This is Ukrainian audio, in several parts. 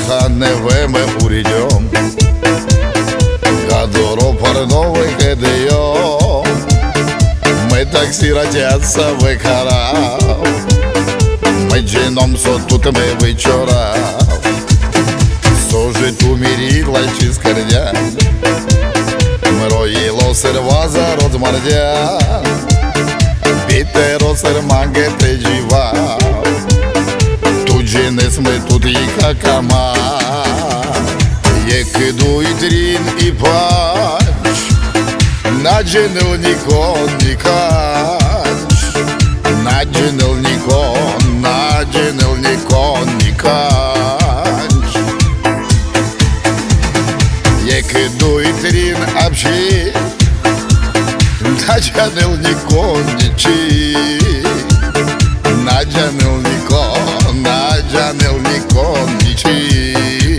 neveme uridjom, kad aeroportove hedejom, me taksiratiața vecarau, me genom so тут me вечорав, сожи ту мірідла чи скардя, мроїло серваза розмардя, бітеро серманге приживав, тут женес ми тут їха кама, є кидують рін і пач, надженил нікон нікач, надженил нікон, надженил нікон нікач, є кидують рін апші, надженил нікон нічі, надженил нікон, надженил нікон нічі.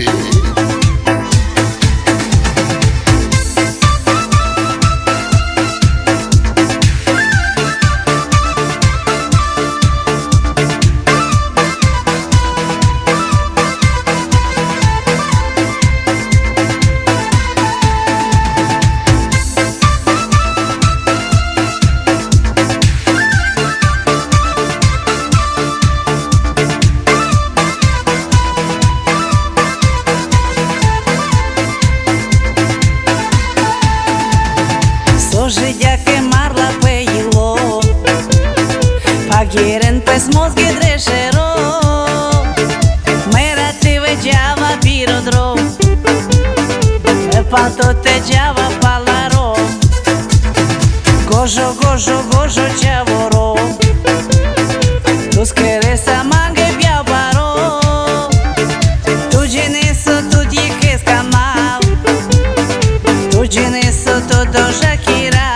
Жидяке марла пеїло, пагірен пес мозги дрешеро, мерати ведява піродро, пато те джава паларо, гожо, гожо, гожо чаворо, тускереса манге б'ябаро, тут женесо, тут їх ескамав, тут женесо, тут дожаки.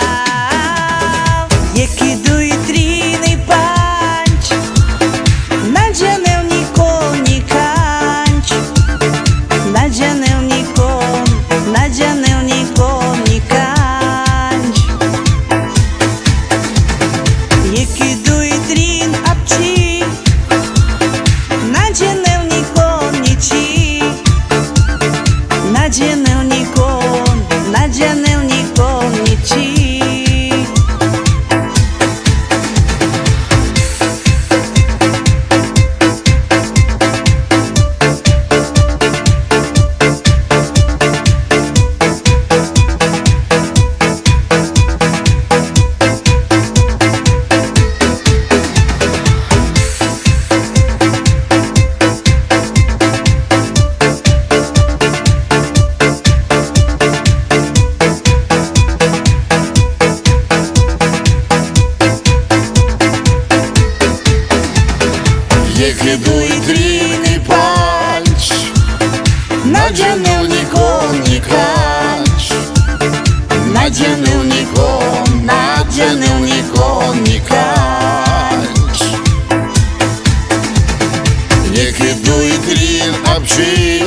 Кидують рівний панч, надженил нікон нікач, надженил нікон, надженил нікон нікач, є кидують рін апчі,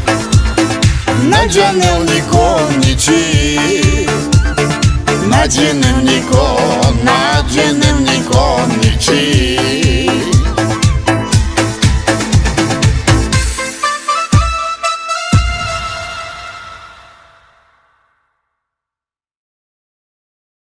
надженил нікон нічі, надженил нікон, надженил нікон нічі.